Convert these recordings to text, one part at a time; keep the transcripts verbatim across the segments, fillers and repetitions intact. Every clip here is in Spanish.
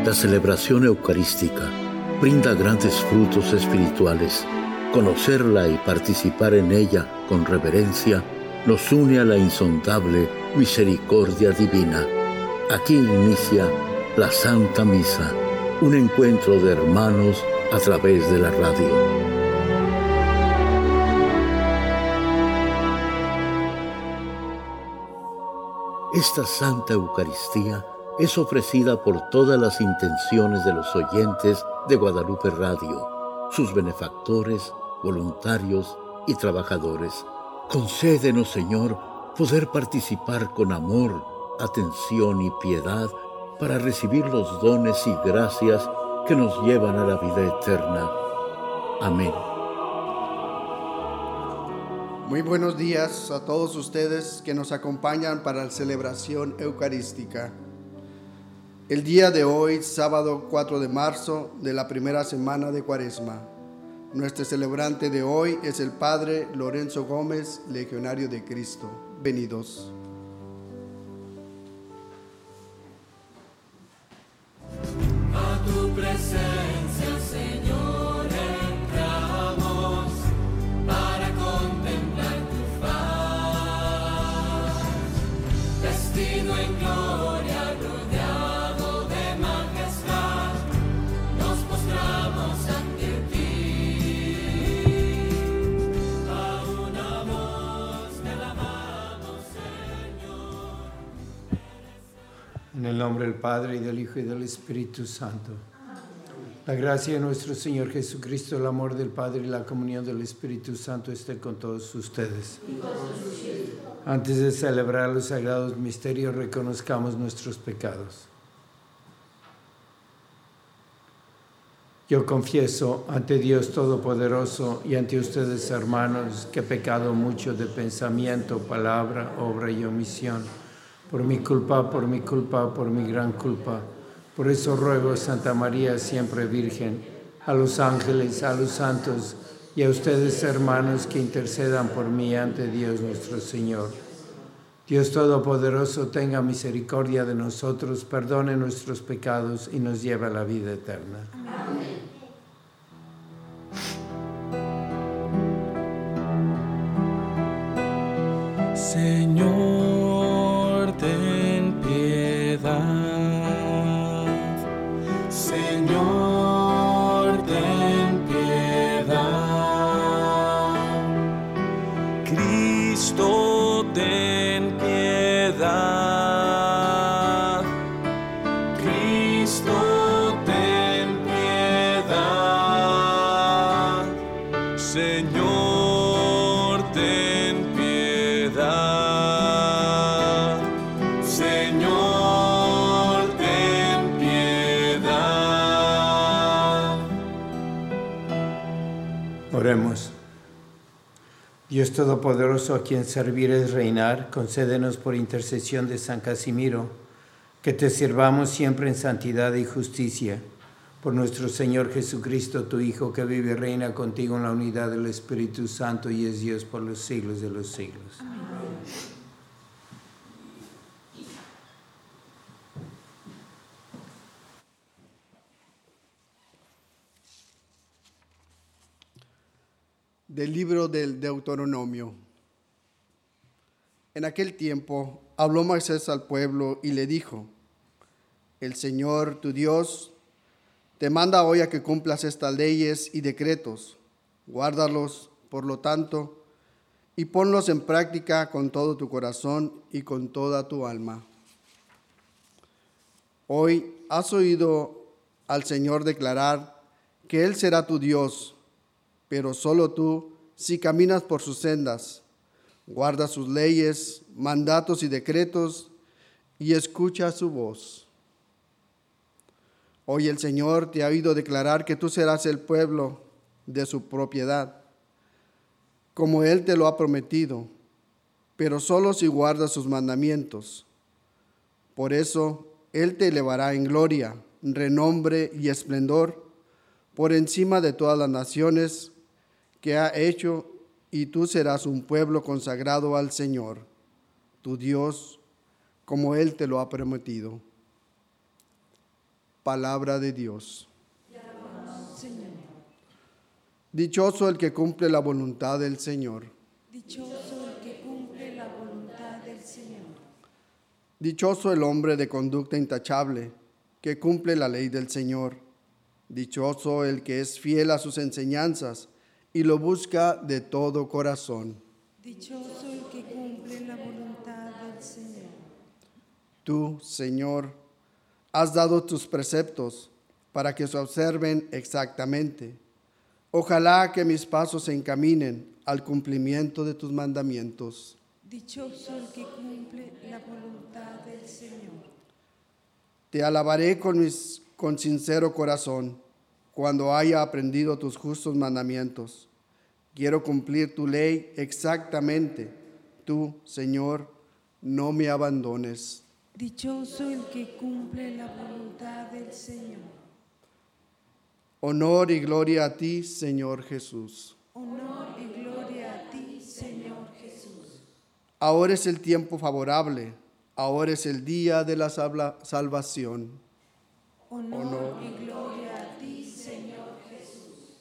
La celebración eucarística brinda grandes frutos espirituales. Conocerla y participar en ella con reverencia nos une a la insondable misericordia divina. Aquí inicia la Santa Misa, un encuentro de hermanos a través de la radio. Esta Santa Eucaristía es ofrecida por todas las intenciones de los oyentes de Guadalupe Radio, sus benefactores, voluntarios y trabajadores. Concédenos, Señor, poder participar con amor, atención y piedad para recibir los dones y gracias que nos llevan a la vida eterna. Amén. Muy buenos días a todos ustedes que nos acompañan para la celebración eucarística. El día de hoy, sábado cuatro de marzo de la primera semana de Cuaresma. Nuestro celebrante de hoy es el Padre Lorenzo Gómez, Legionario de Cristo. Venidos. A tu presencia, Señor, entramos para contemplar tu faz, vestido en gloria, rodeado de majestad, nos postramos ante ti. A una voz te alabamos, Señor. En el nombre del Padre, y del Hijo, y del Espíritu Santo. La gracia de nuestro Señor Jesucristo, el amor del Padre y la comunión del Espíritu Santo esté con todos ustedes. Antes de celebrar los sagrados misterios, reconozcamos nuestros pecados. Yo confieso ante Dios Todopoderoso y ante ustedes, hermanos, que he pecado mucho de pensamiento, palabra, obra y omisión. Por mi culpa, por mi culpa, por mi gran culpa. Por eso ruego a Santa María, siempre Virgen, a los ángeles, a los santos y a ustedes, hermanos, que intercedan por mí ante Dios nuestro Señor. Dios Todopoderoso, tenga misericordia de nosotros, perdone nuestros pecados y nos lleve a la vida eterna. Amén. Señor, ten piedad. Señor, ten piedad. Cristo, ten piedad. Cristo, ten piedad. Señor, ten piedad. Señor, ten piedad. Oremos. Dios Todopoderoso, a quien servir es reinar, concédenos por intercesión de San Casimiro, que te sirvamos siempre en santidad y justicia. Por nuestro Señor Jesucristo, tu Hijo, que vive y reina contigo en la unidad del Espíritu Santo y es Dios por los siglos de los siglos. Amén. Del libro del Deuteronomio. En aquel tiempo habló Moisés al pueblo y le dijo: El Señor, tu Dios, te manda hoy a que cumplas estas leyes y decretos. Guárdalos, por lo tanto, y ponlos en práctica con todo tu corazón y con toda tu alma. Hoy has oído al Señor declarar que Él será tu Dios, pero solo tú, si caminas por sus sendas, guarda sus leyes, mandatos y decretos, y escucha su voz. Hoy el Señor te ha oído declarar que tú serás el pueblo de su propiedad, como Él te lo ha prometido, pero solo si guardas sus mandamientos. Por eso Él te elevará en gloria, renombre y esplendor, por encima de todas las naciones que ha hecho, y tú serás un pueblo consagrado al Señor, tu Dios, como Él te lo ha prometido. Palabra de Dios. Señor. Dichoso el que cumple la voluntad del Señor. Dichoso el que cumple la voluntad del Señor. Dichoso el hombre de conducta intachable, que cumple la ley del Señor. Dichoso el que es fiel a sus enseñanzas y lo busca de todo corazón. Dichoso el que cumple la voluntad del Señor. Tú, Señor, has dado tus preceptos para que se observen exactamente. Ojalá que mis pasos se encaminen al cumplimiento de tus mandamientos. Dichoso el que cumple la voluntad del Señor. Te alabaré con, mis, con sincero corazón cuando haya aprendido tus justos mandamientos. Quiero cumplir tu ley exactamente. Tú, Señor, no me abandones. Dichoso el que cumple la voluntad del Señor. Honor y gloria a ti, Señor Jesús. Honor y gloria a ti, Señor Jesús. Ahora es el tiempo favorable, ahora es el día de la salva- salvación. Honor, Honor. y gloria a ti, Señor Jesús.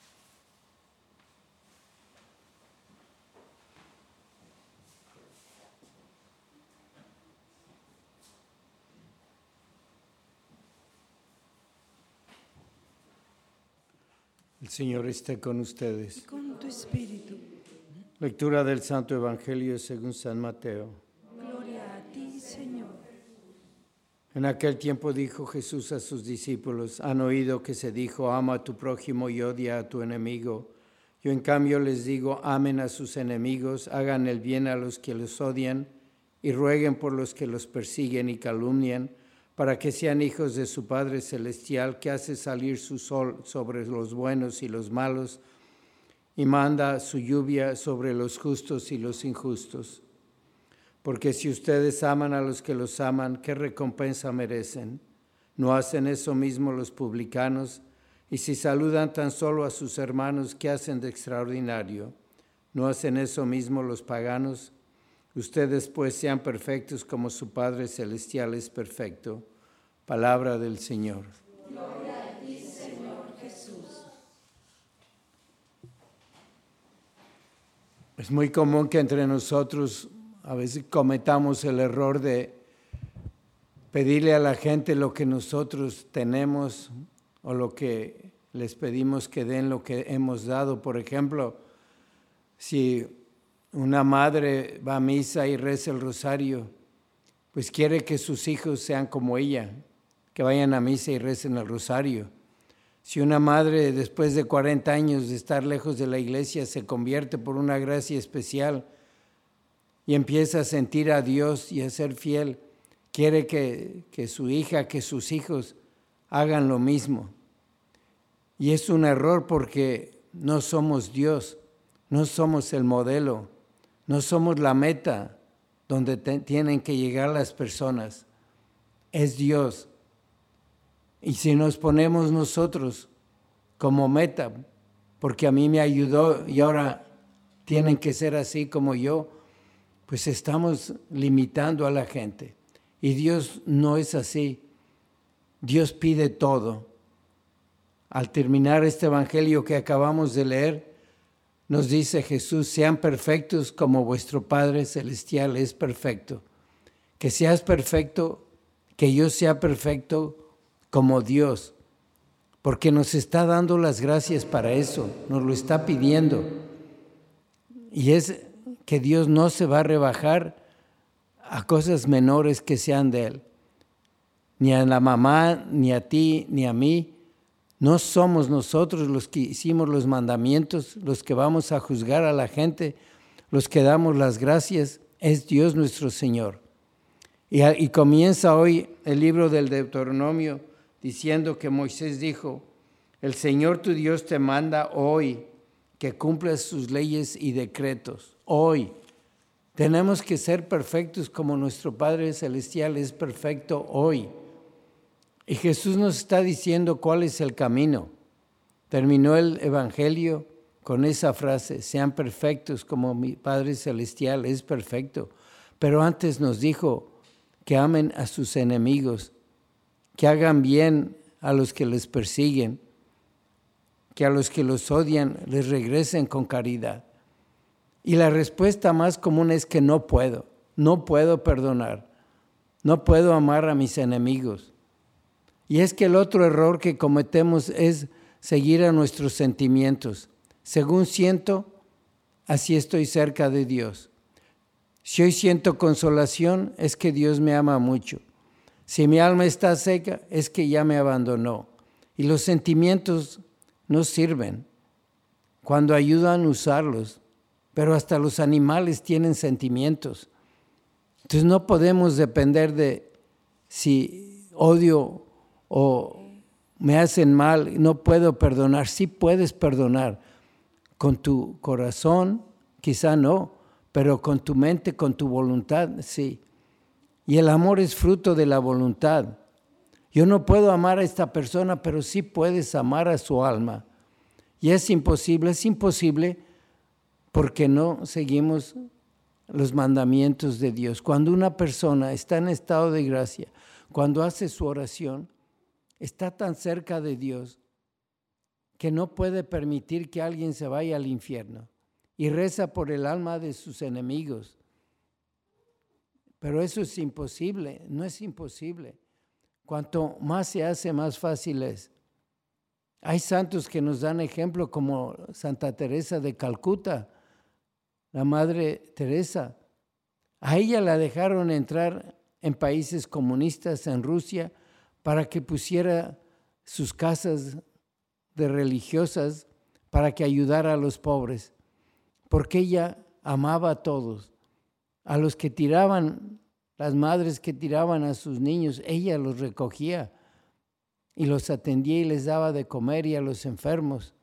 El Señor esté con ustedes. Y con tu espíritu. Lectura del Santo Evangelio según San Mateo. Gloria a ti, Señor. En aquel tiempo dijo Jesús a sus discípulos: han oído que se dijo, ama a tu prójimo y odia a tu enemigo. Yo en cambio les digo, amen a sus enemigos, hagan el bien a los que los odian y rueguen por los que los persiguen y calumnian, para que sean hijos de su Padre Celestial, que hace salir su sol sobre los buenos y los malos, y manda su lluvia sobre los justos y los injustos. Porque si ustedes aman a los que los aman, ¿qué recompensa merecen? ¿No hacen eso mismo los publicanos? Y si saludan tan solo a sus hermanos, ¿qué hacen de extraordinario? ¿No hacen eso mismo los paganos? Ustedes pues sean perfectos como su Padre Celestial es perfecto. Palabra del Señor. Gloria a ti, Señor Jesús. Es muy común que entre nosotros a veces cometamos el error de pedirle a la gente lo que nosotros tenemos o lo que les pedimos que den lo que hemos dado. Por ejemplo, si una madre va a misa y reza el rosario, pues quiere que sus hijos sean como ella, que vayan a misa y recen el rosario. Si una madre, después de cuarenta años de estar lejos de la iglesia, se convierte por una gracia especial y empieza a sentir a Dios y a ser fiel, quiere que, que su hija, que sus hijos hagan lo mismo. Y es un error porque no somos Dios, no somos el modelo, no somos la meta donde te, tienen que llegar las personas. Es Dios. Y si nos ponemos nosotros como meta, porque a mí me ayudó y ahora tienen que ser así como yo, pues estamos limitando a la gente. Y Dios no es así. Dios pide todo. Al terminar este evangelio que acabamos de leer, nos dice Jesús, sean perfectos como vuestro Padre Celestial es perfecto. Que seas perfecto, que yo sea perfecto como Dios, porque nos está dando las gracias para eso, nos lo está pidiendo. Y es que Dios no se va a rebajar a cosas menores que sean de Él. Ni a la mamá, ni a ti, ni a mí. No somos nosotros los que hicimos los mandamientos, los que vamos a juzgar a la gente, los que damos las gracias, es Dios nuestro Señor. Y, y comienza hoy el libro del Deuteronomio diciendo que Moisés dijo, el Señor tu Dios te manda hoy que cumplas sus leyes y decretos. Hoy tenemos que ser perfectos como nuestro Padre Celestial es perfecto hoy. Y Jesús nos está diciendo cuál es el camino. Terminó el Evangelio con esa frase, sean perfectos como mi Padre Celestial es perfecto. Pero antes nos dijo que amen a sus enemigos, que hagan bien a los que les persiguen, que a los que los odian les regresen con caridad. Y la respuesta más común es que no puedo, no puedo perdonar, no puedo amar a mis enemigos. Y es que el otro error que cometemos es seguir a nuestros sentimientos. Según siento, así estoy cerca de Dios. Si hoy siento consolación, es que Dios me ama mucho. Si mi alma está seca, es que ya me abandonó. Y los sentimientos no sirven cuando ayudan a usarlos, pero hasta los animales tienen sentimientos. Entonces no podemos depender de si odio o me hacen mal, no puedo perdonar. Sí puedes perdonar con tu corazón, quizá no, pero con tu mente, con tu voluntad, sí. Y el amor es fruto de la voluntad. Yo no puedo amar a esta persona, pero sí puedes amar a su alma. Y es imposible, es imposible porque no seguimos los mandamientos de Dios. Cuando una persona está en estado de gracia, cuando hace su oración, está tan cerca de Dios que no puede permitir que alguien se vaya al infierno y reza por el alma de sus enemigos. Pero eso es imposible, no es imposible. Cuanto más se hace, más fácil es. Hay santos que nos dan ejemplo como Santa Teresa de Calcuta, la Madre Teresa. A ella la dejaron entrar en países comunistas, en Rusia, para que pusiera sus casas de religiosas para que ayudara a los pobres, porque ella amaba a todos. A los que tiraban, las madres que tiraban a sus niños, ella los recogía y los atendía y les daba de comer, y a los enfermos.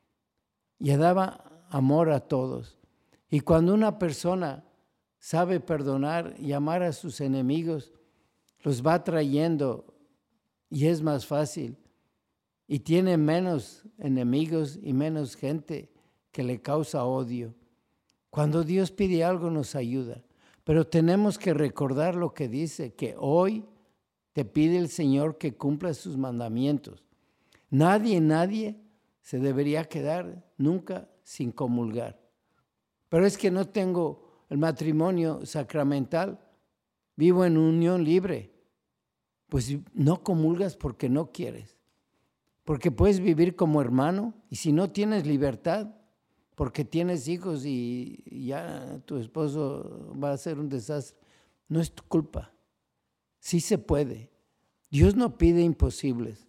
Y daba amor a todos. Y cuando una persona sabe perdonar y amar a sus enemigos, los va trayendo y es más fácil. Y tiene menos enemigos y menos gente que le causa odio. Cuando Dios pide algo nos ayuda. Pero tenemos que recordar lo que dice, que hoy te pide el Señor que cumpla sus mandamientos. Nadie, nadie se debería quedar nunca sin comulgar. Pero es que no tengo el matrimonio sacramental, vivo en unión libre. Pues no comulgas porque no quieres. Porque puedes vivir como hermano, y si no tienes libertad, porque tienes hijos y ya tu esposo va a ser un desastre, no es tu culpa. Sí se puede. Dios no pide imposibles.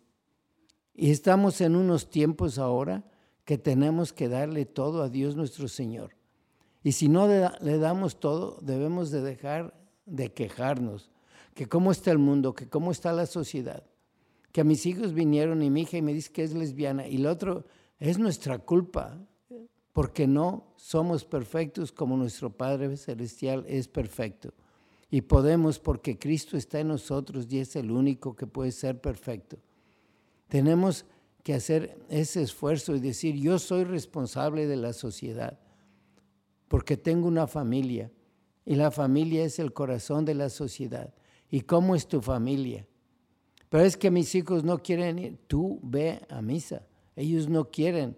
Y estamos en unos tiempos ahora que tenemos que darle todo a Dios nuestro Señor. Y si no le damos todo, debemos de dejar de quejarnos. Que cómo está el mundo, que cómo está la sociedad. Que a mis hijos vinieron y mi hija y me dice que es lesbiana. Y lo otro es nuestra culpa. Porque no somos perfectos como nuestro Padre Celestial es perfecto. Y podemos porque Cristo está en nosotros y es el único que puede ser perfecto. Tenemos que hacer ese esfuerzo y decir, yo soy responsable de la sociedad porque tengo una familia y la familia es el corazón de la sociedad. ¿Y cómo es tu familia? Pero es que mis hijos no quieren ir. Tú ve a misa. Ellos no quieren.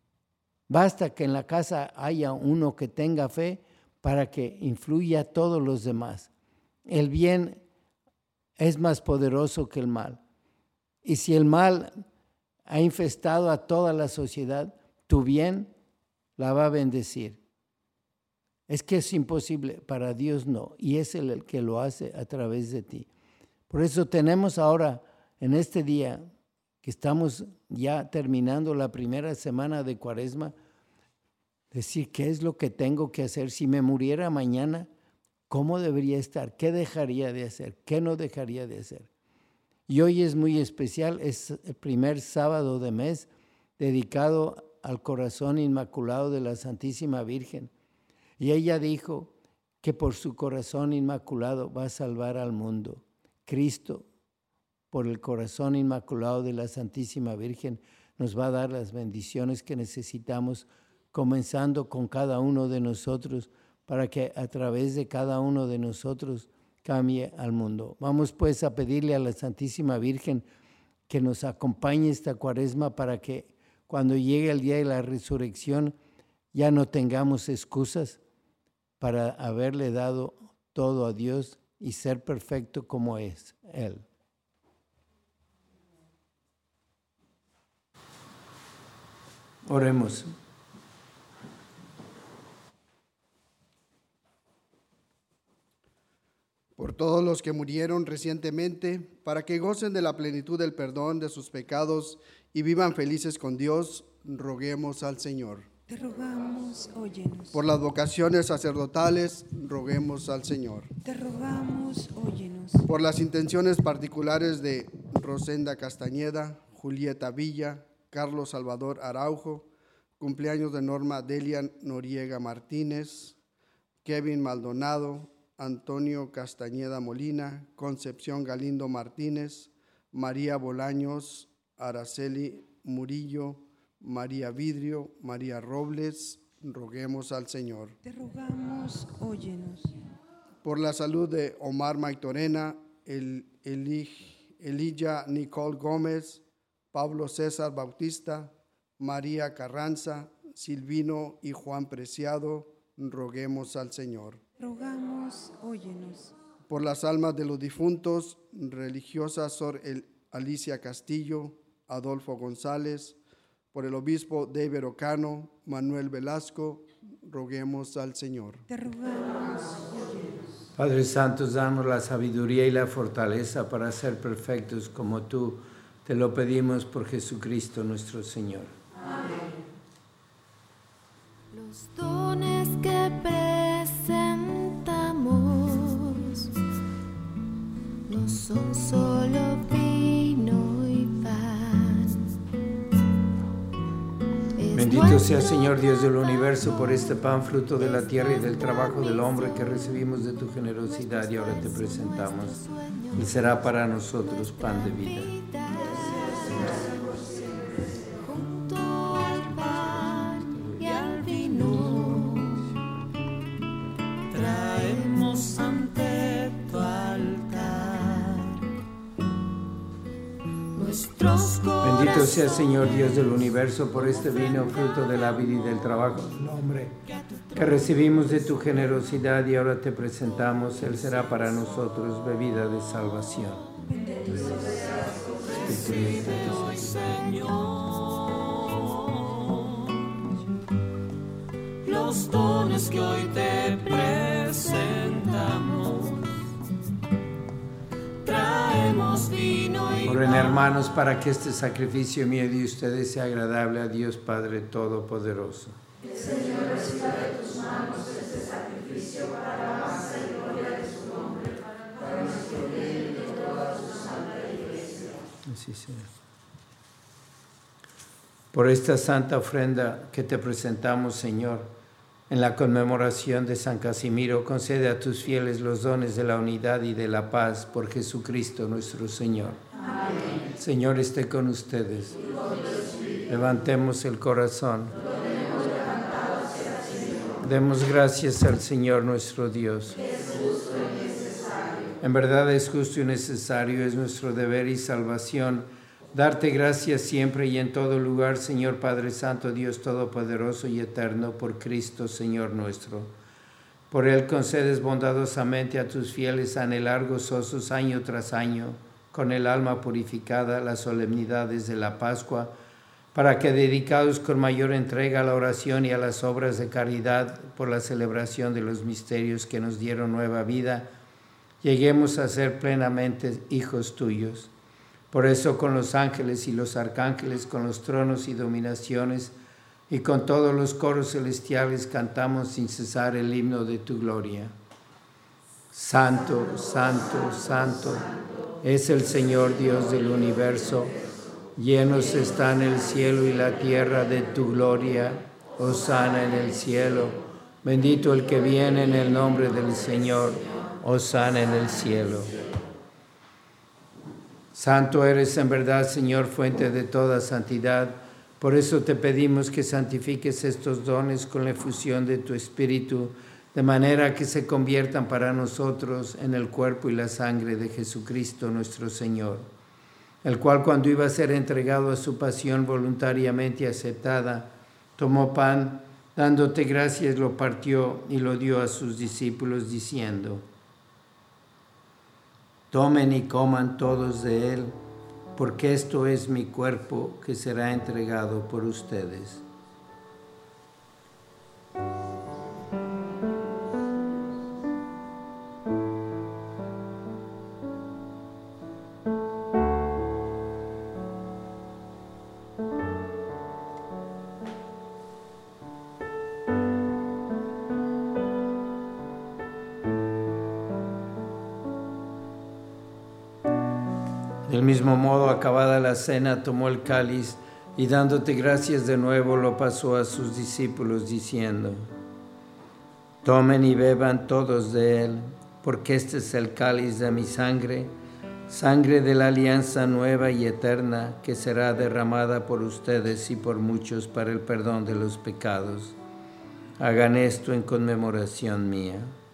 Basta que en la casa haya uno que tenga fe para que influya a todos los demás. El bien es más poderoso que el mal. Y si el mal ha infestado a toda la sociedad, tu bien la va a bendecir. Es que es imposible, para Dios no, y es Él el que lo hace a través de ti. Por eso tenemos ahora, en este día, que estamos ya terminando la primera semana de Cuaresma, decir qué es lo que tengo que hacer. Si me muriera mañana, ¿cómo debería estar? ¿Qué dejaría de hacer? ¿Qué no dejaría de hacer? Y hoy es muy especial, es el primer sábado de mes dedicado al corazón inmaculado de la Santísima Virgen. Y ella dijo que por su corazón inmaculado va a salvar al mundo. Cristo, por el corazón inmaculado de la Santísima Virgen, nos va a dar las bendiciones que necesitamos, comenzando con cada uno de nosotros, para que a través de cada uno de nosotros cambie al mundo. Vamos pues a pedirle a la Santísima Virgen que nos acompañe esta cuaresma para que cuando llegue el día de la resurrección ya no tengamos excusas para haberle dado todo a Dios y ser perfecto como es Él. Oremos. Por todos los que murieron recientemente, para que gocen de la plenitud del perdón de sus pecados y vivan felices con Dios, roguemos al Señor. Te rogamos, óyenos. Por las vocaciones sacerdotales, roguemos al Señor. Te rogamos, óyenos. Por las intenciones particulares de Rosenda Castañeda, Julieta Villa, Carlos Salvador Araujo, cumpleaños de Norma Delia Noriega Martínez, Kevin Maldonado, Antonio Castañeda Molina, Concepción Galindo Martínez, María Bolaños, Araceli Murillo, María Vidrio, María Robles, roguemos al Señor. Te rogamos, óyenos. Por la salud de Omar Maitorena, el, Eli, Elilla Nicole Gómez, Pablo César Bautista, María Carranza, Silvino y Juan Preciado, roguemos al Señor. Rogamos, óyenos. Por las almas de los difuntos, religiosa Sor El, Alicia Castillo, Adolfo González, por el obispo David Ocano, Manuel Velasco, roguemos al Señor. Te rogamos, óyenos. Padre Santo, danos la sabiduría y la fortaleza para ser perfectos como tú. Te lo pedimos por Jesucristo nuestro Señor. Amén. Los dones que presentamos no son solo vino y pan. Es Bendito sea, Señor Dios del universo, por este pan, fruto de la tierra y del trabajo del hombre que recibimos de tu generosidad y ahora te presentamos. Y será para nosotros pan de vida. Junto al pan y al vino, traemos ante tu altar nuestros corazones. Bendito sea, Señor Dios del universo, por este vino, fruto de la vida y del trabajo del hombre que recibimos de tu generosidad y ahora te presentamos. Él será para nosotros bebida de salvación. Recibe, Señor, los dones que hoy te presentamos. Traemos vino y Oren, hermanos, para que este sacrificio mío de ustedes sea agradable a Dios Padre Todopoderoso. El Señor reciba de tus manos este sacrificio para la alabanza y gloria de su nombre, para nuestro bien y de toda su santa iglesia. Así sea. Por esta santa ofrenda que te presentamos, Señor, en la conmemoración de San Casimiro, concede a tus fieles los dones de la unidad y de la paz por Jesucristo nuestro Señor. Amén. El Señor esté con ustedes. Levantemos el corazón. Demos gracias al Señor nuestro Dios. Es justo y necesario. En verdad es justo y necesario, es nuestro deber y salvación, darte gracias siempre y en todo lugar, Señor Padre Santo, Dios Todopoderoso y Eterno, por Cristo, Señor nuestro. Por Él concedes bondadosamente a tus fieles anhelar gozosos año tras año, con el alma purificada, las solemnidades de la Pascua, para que, dedicados con mayor entrega a la oración y a las obras de caridad por la celebración de los misterios que nos dieron nueva vida, lleguemos a ser plenamente hijos tuyos. Por eso, con los ángeles y los arcángeles, con los tronos y dominaciones, y con todos los coros celestiales cantamos sin cesar el himno de tu gloria. Santo, santo, santo, es el Señor Dios del universo. Llenos están el cielo y la tierra de tu gloria. Hosana en el cielo. Bendito el que viene en el nombre del Señor. Hosana en el cielo. Santo eres en verdad, Señor, fuente de toda santidad. Por eso te pedimos que santifiques estos dones con la efusión de tu Espíritu, de manera que se conviertan para nosotros en el cuerpo y la sangre de Jesucristo nuestro Señor, el cual cuando iba a ser entregado a su pasión voluntariamente aceptada, tomó pan, dándote gracias, lo partió y lo dio a sus discípulos, diciendo: tomen y coman todos de él, porque esto es mi cuerpo que será entregado por ustedes. Del mismo modo, acabada la cena, tomó el cáliz y dándote gracias de nuevo, lo pasó a sus discípulos, diciendo: tomen y beban todos de él, porque este es el cáliz de mi sangre, sangre de la alianza nueva y eterna, que será derramada por ustedes y por muchos para el perdón de los pecados. Hagan esto en conmemoración mía.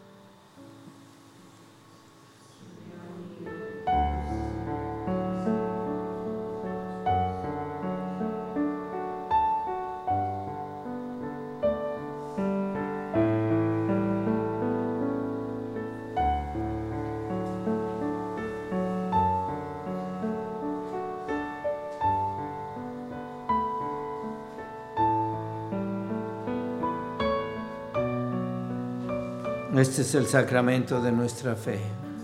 Este es el sacramento de nuestra fe.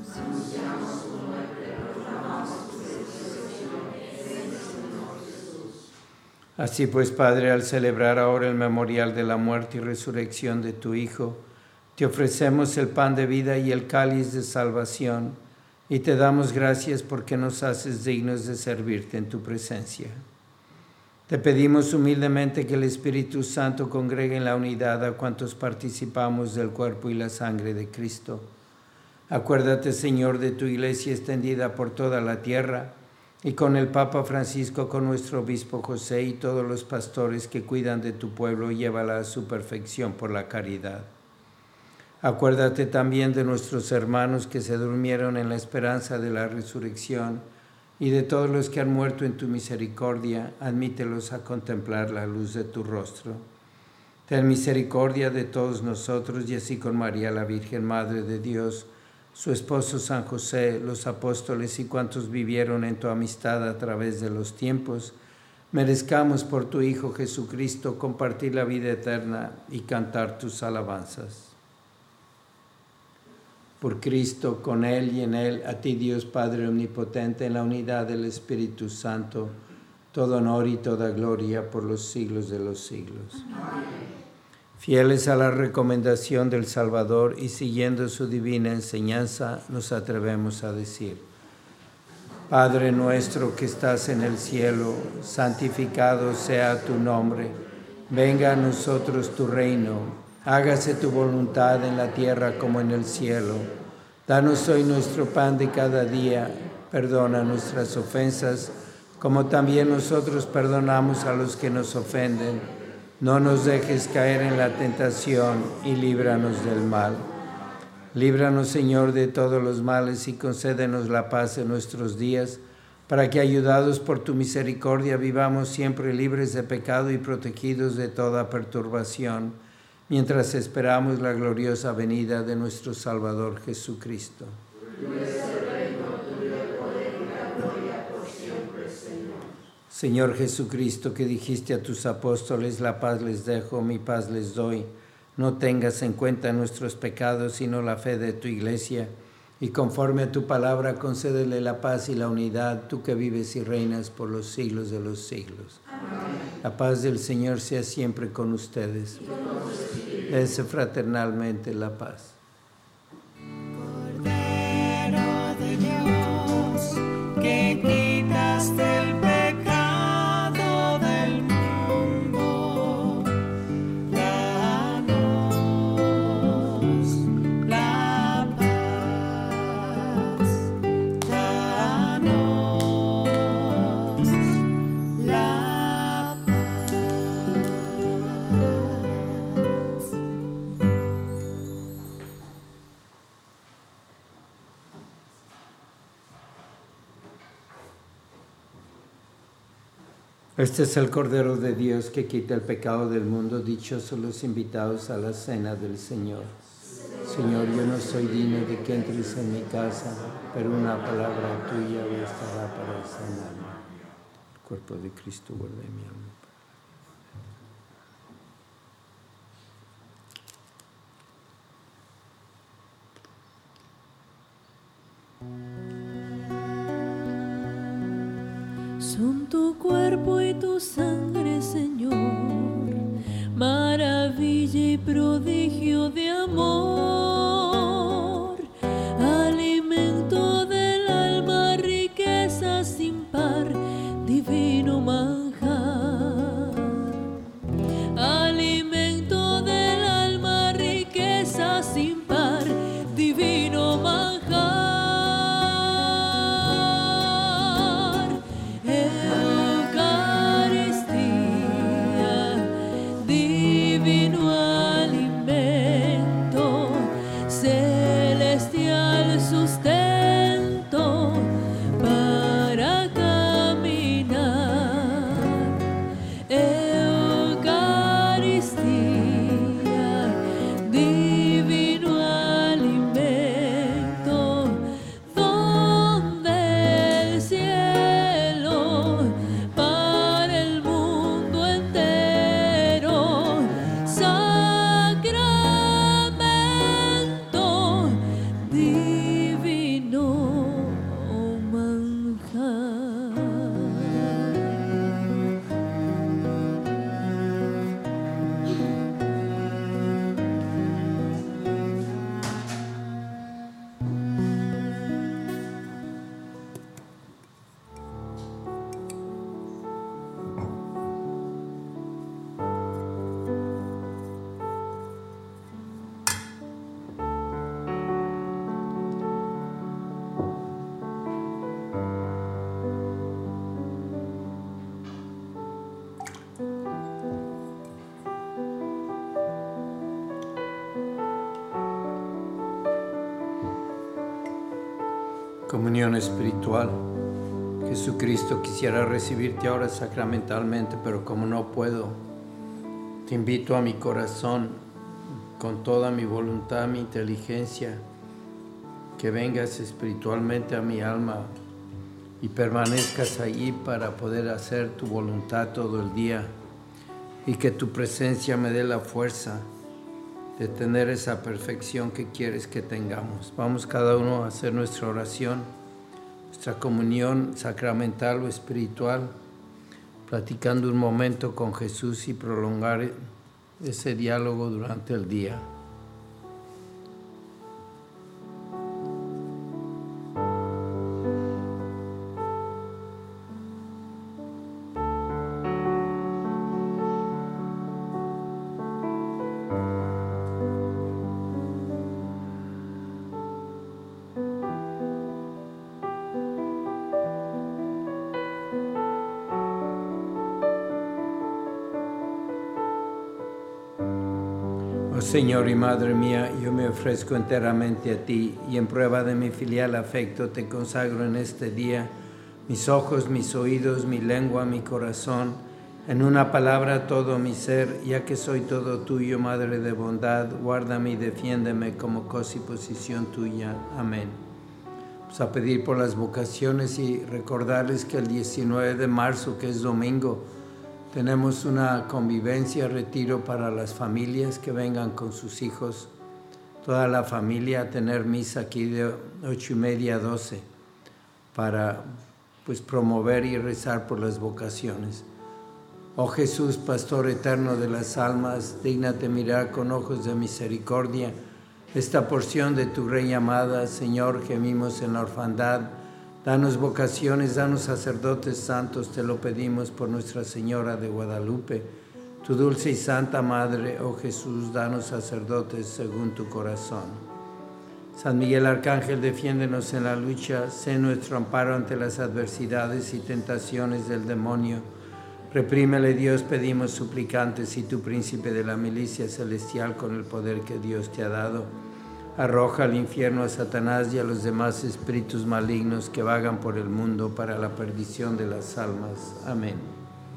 Así pues, Padre, al celebrar ahora el memorial de la muerte y resurrección de tu Hijo, te ofrecemos el pan de vida y el cáliz de salvación, y te damos gracias porque nos haces dignos de servirte en tu presencia. Te pedimos humildemente que el Espíritu Santo congregue en la unidad a cuantos participamos del cuerpo y la sangre de Cristo. Acuérdate, Señor, de tu iglesia extendida por toda la tierra, y con el Papa Francisco, con nuestro obispo José y todos los pastores que cuidan de tu pueblo, llévala a su perfección por la caridad. Acuérdate también de nuestros hermanos que se durmieron en la esperanza de la resurrección, y de todos los que han muerto en tu misericordia, admítelos a contemplar la luz de tu rostro. Ten misericordia de todos nosotros, y así con María, la Virgen Madre de Dios, su esposo San José, los apóstoles y cuantos vivieron en tu amistad a través de los tiempos, merezcamos por tu Hijo Jesucristo compartir la vida eterna y cantar tus alabanzas. Por Cristo, con Él y en Él, a ti Dios Padre Omnipotente, en la unidad del Espíritu Santo, todo honor y toda gloria por los siglos de los siglos. Amén. Fieles a la recomendación del Salvador y siguiendo su divina enseñanza, nos atrevemos a decir: Padre nuestro que estás en el cielo, santificado sea tu nombre. Venga a nosotros tu reino. Hágase tu voluntad en la tierra como en el cielo. Danos hoy nuestro pan de cada día. Perdona nuestras ofensas, como también nosotros perdonamos a los que nos ofenden. No nos dejes caer en la tentación y líbranos del mal. Líbranos, Señor, de todos los males y concédenos la paz en nuestros días, para que, ayudados por tu misericordia, vivamos siempre libres de pecado y protegidos de toda perturbación, mientras esperamos la gloriosa venida de nuestro Salvador Jesucristo. Señor Jesucristo, que dijiste a tus apóstoles: la paz les dejo, mi paz les doy. No tengas en cuenta nuestros pecados, sino la fe de tu iglesia, y conforme a tu palabra concédele la paz y la unidad, tú que vives y reinas por los siglos de los siglos. Amén. La paz del Señor sea siempre con ustedes. Dense fraternalmente la paz. Cordero de Dios, que quitaste el pecado del mundo, danos la paz, danos la paz. Este es el Cordero de Dios que quita el pecado del mundo. Dichosos los invitados a la cena del Señor. Señor, yo no soy digno de que entres en mi casa, pero una palabra tuya bastará para sanarme. El cuerpo de Cristo guarda mi alma. Son tu cuerpo y tu sangre, Señor, maravilla y prodigio de amor, alimento del alma, riqueza sin par, divino manjar. Alimento del alma, riqueza sin par, divino manjar. Comunión espiritual. Jesucristo, quisiera recibirte ahora sacramentalmente, pero como no puedo, te invito a mi corazón con toda mi voluntad, mi inteligencia, que vengas espiritualmente a mi alma y permanezcas allí para poder hacer tu voluntad todo el día, y que tu presencia me dé la fuerza de tener esa perfección que quieres que tengamos. Vamos cada uno a hacer nuestra oración, nuestra comunión sacramental o espiritual, platicando un momento con Jesús y prolongar ese diálogo durante el día. Señor y Madre mía, yo me ofrezco enteramente a ti y en prueba de mi filial afecto te consagro en este día mis ojos, mis oídos, mi lengua, mi corazón, en una palabra todo mi ser, ya que soy todo tuyo, Madre de bondad, guárdame y defiéndeme como cosa y posición tuya. Amén. Vamos a pedir por las vocaciones y recordarles que el diecinueve de marzo, que es domingo, tenemos una convivencia, retiro para las familias que vengan con sus hijos, toda la familia, a tener misa aquí de ocho y media a doce para pues, promover y rezar por las vocaciones. Oh Jesús, Pastor eterno de las almas, dígnate mirar con ojos de misericordia esta porción de tu Rey amada. Señor, gemimos en la orfandad. Danos vocaciones, danos sacerdotes santos, te lo pedimos por Nuestra Señora de Guadalupe, tu dulce y santa Madre. Oh Jesús, danos sacerdotes según tu corazón. San Miguel Arcángel, defiéndenos en la lucha, sé nuestro amparo ante las adversidades y tentaciones del demonio. Reprímele, Dios, pedimos suplicantes, y tu príncipe de la milicia celestial, con el poder que Dios te ha dado, arroja al infierno a Satanás y a los demás espíritus malignos que vagan por el mundo para la perdición de las almas. Amén.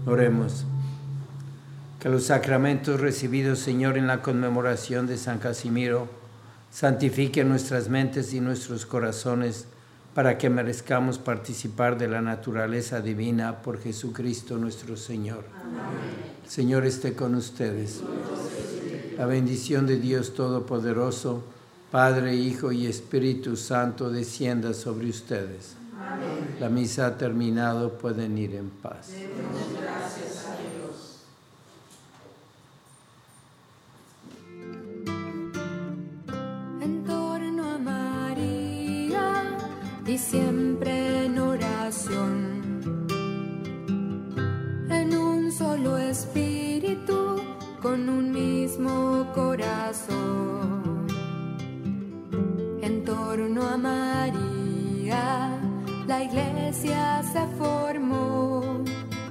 Oremos. Que los sacramentos recibidos, Señor, en la conmemoración de San Casimiro, santifiquen nuestras mentes y nuestros corazones para que merezcamos participar de la naturaleza divina por Jesucristo nuestro Señor. Amén. El Señor esté con ustedes. La bendición de Dios Todopoderoso, Padre, Hijo y Espíritu Santo, descienda sobre ustedes. Amén. La misa ha terminado, pueden ir en paz. Demos gracias a Dios. En torno a María y siempre en oración, en un solo espíritu, con un mismo corazón. En torno a María la iglesia se formó.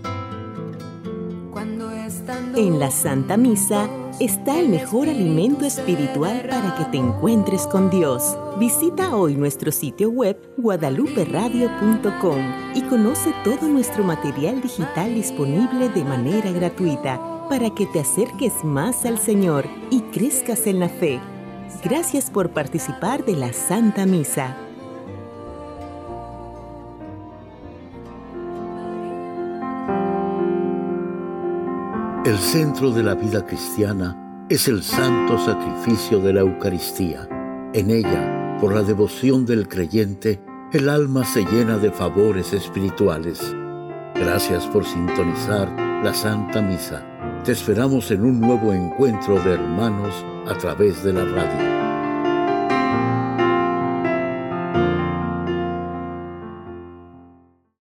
Cuando estando en la Santa Misa está el mejor alimento espiritual para que te encuentres con Dios. Visita hoy nuestro sitio web guadalupe radio punto com y conoce todo nuestro material digital disponible de manera gratuita para que te acerques más al Señor y crezcas en la fe. Gracias por participar de la Santa Misa. El centro de la vida cristiana es el santo sacrificio de la Eucaristía. En ella, por la devoción del creyente, el alma se llena de favores espirituales. Gracias por sintonizar la Santa Misa. Te esperamos en un nuevo encuentro de hermanos a través de la radio.